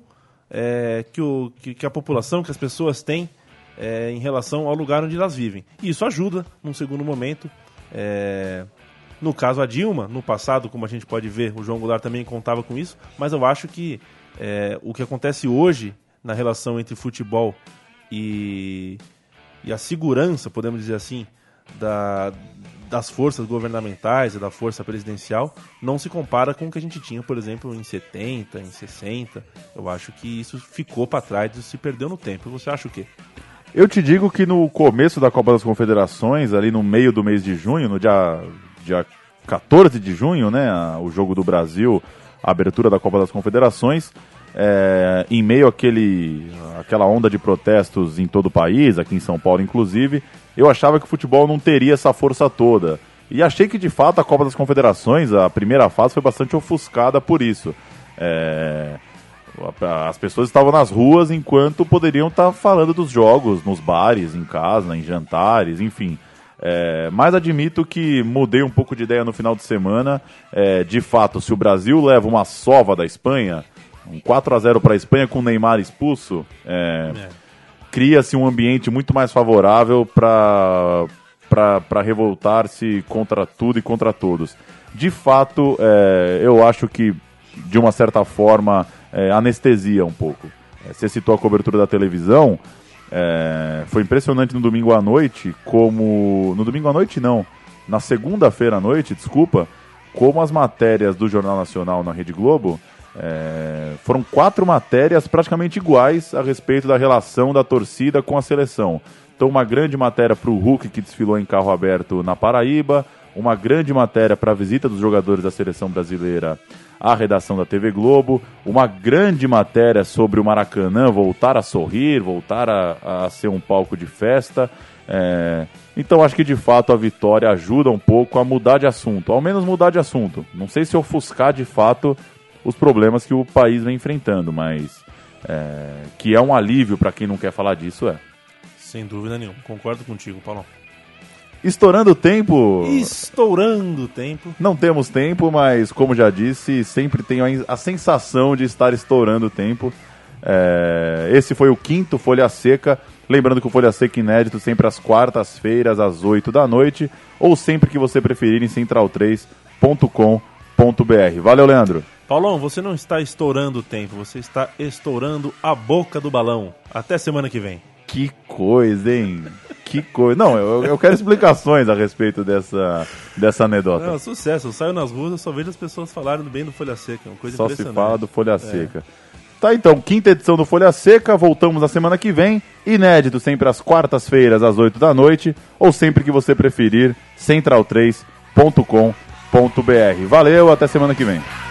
é, que, o, que, que a população, que as pessoas têm É, em relação ao lugar onde elas vivem. E isso ajuda, num segundo momento. É... No caso a Dilma, no passado, como a gente pode ver, o João Goulart também contava com isso, mas eu acho que é, o que acontece hoje na relação entre futebol e, e a segurança, podemos dizer assim, da, das forças governamentais e da força presidencial, não se compara com o que a gente tinha, por exemplo, em setenta, em sessenta. Eu acho que isso ficou para trás, isso se perdeu no tempo. Você acha o quê? Eu te digo que no começo da Copa das Confederações, ali no meio do mês de junho, no dia, dia quatorze de junho, né, o jogo do Brasil, a abertura da Copa das Confederações, é, em meio àquele, àquela onda de protestos em todo o país, aqui em São Paulo inclusive, eu achava que o futebol não teria essa força toda. E achei que de fato a Copa das Confederações, a primeira fase, foi bastante ofuscada por isso. É... As pessoas estavam nas ruas enquanto poderiam estar falando dos jogos nos bares, em casa, em jantares, enfim. É, mas admito que mudei um pouco de ideia no final de semana. É, de fato, se o Brasil leva uma sova da Espanha, um quatro a zero para a Espanha com o Neymar expulso, é, cria-se um ambiente muito mais favorável para para revoltar-se contra tudo e contra todos. De fato, é, eu acho que, de uma certa forma, é, anestesia um pouco. É, você citou a cobertura da televisão, é, foi impressionante no domingo à noite, como... No domingo à noite, não. Na segunda-feira à noite, desculpa, como as matérias do Jornal Nacional na Rede Globo, é, foram quatro matérias praticamente iguais a respeito da relação da torcida com a seleção. Então, uma grande matéria para o Hulk, que desfilou em carro aberto na Paraíba, uma grande matéria para a visita dos jogadores da seleção brasileira à redação da T V Globo, uma grande matéria sobre o Maracanã voltar a sorrir, voltar a, a ser um palco de festa. É... Então, acho que de fato a vitória ajuda um pouco a mudar de assunto, ao menos mudar de assunto. Não sei se ofuscar de fato os problemas que o país vem enfrentando, mas é... que é um alívio para quem não quer falar disso, é. Sem dúvida nenhuma, concordo contigo, Paulão. Estourando o tempo... Estourando o tempo. Não temos tempo, mas como já disse, sempre tenho a, a sensação de estar estourando o tempo. É, esse foi o quinto Folha Seca. Lembrando que o Folha Seca inédito sempre às quartas-feiras, às oito da noite, ou sempre que você preferir em central três ponto com ponto b r. Valeu, Leandro. Paulão, você não está estourando o tempo, você está estourando a boca do balão. Até semana que vem. Que coisa, hein? Que coisa. Não, eu, eu quero explicações a respeito dessa, dessa anedota. Não, sucesso. Eu saio nas ruas, eu só vejo as pessoas falarem bem do Folha Seca. Uma coisa só impressionante. Se fala do Folha Seca. É. Tá, então, quinta edição do Folha Seca. Voltamos na semana que vem. Inédito sempre às quartas-feiras, às oito da noite. Ou sempre que você preferir, central três ponto com ponto b r. Valeu, até semana que vem.